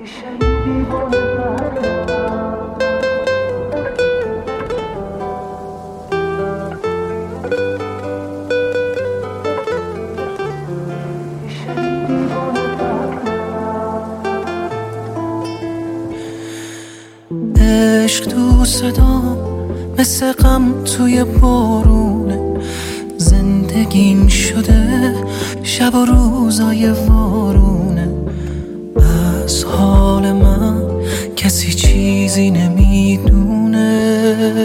عشق تو صدام مثل غم توی بارونه، زندگیم شده شب و روزای وارونه. از حال من کسی چیزی نمیدونه،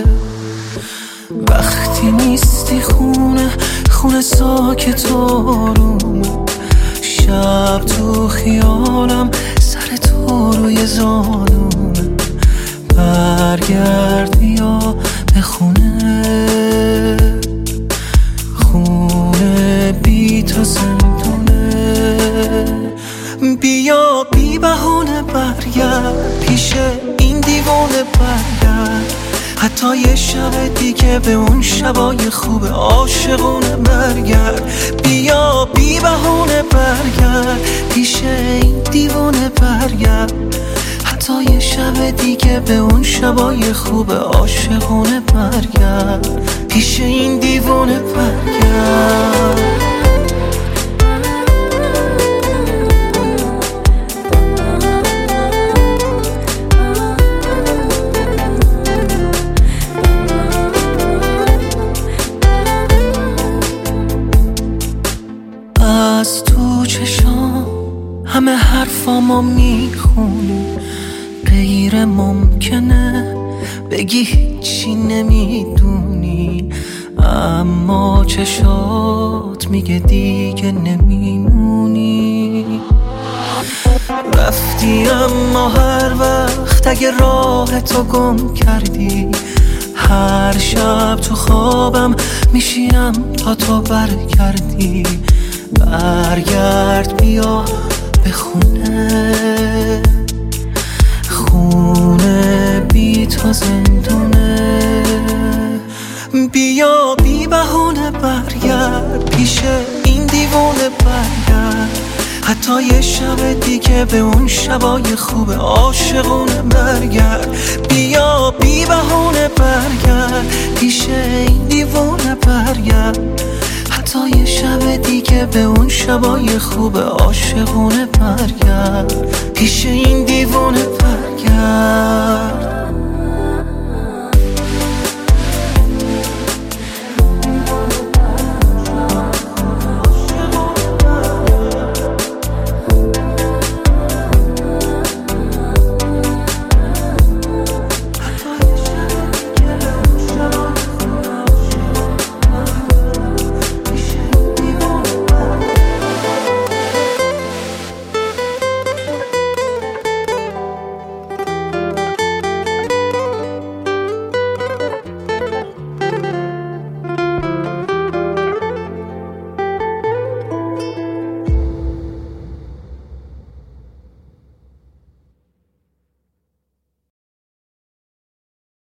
وقتی نیستی خونه ساکت و آرومه. شب تو خیالم سر تو روی زانومه، برگرد بیا به خونه بی تو زندونه. بیا بی بهونه برگرد پیش این دیوانه برگرد، حتی یه شب دیگه به اون شبای خوب عاشقونه برگرد. بیا بی بهونه برگرد پیش این دیوانه برگرد، حتی یه شب دیگه به اون شبای خوب عاشقونه برگرد، پیش این دیوانه برگرد. از تو چشام همه حرفامو میخونی، غیر ممکنه بگی هیچی نمیدونی، اما چشات میگه دیگه نمیمونی. رفتی اما هر وقت اگه راه تو گم کردی، هر شب تو خوابم میشینم تا تو برگردی. برگرد بیا به خونه بی تو زندونه. بیا بی بهونه برگرد پیش این دیوانه برگرد، حتی یه شب دیگه به اون شبای خوب عاشقونه برگرد. بیا بی بهونه برگرد پیش این دیوانه برگرد، حتی یه شب دیگه به اون شبای خوب عاشقونه برگرد، پیش این دیوانه برگرد.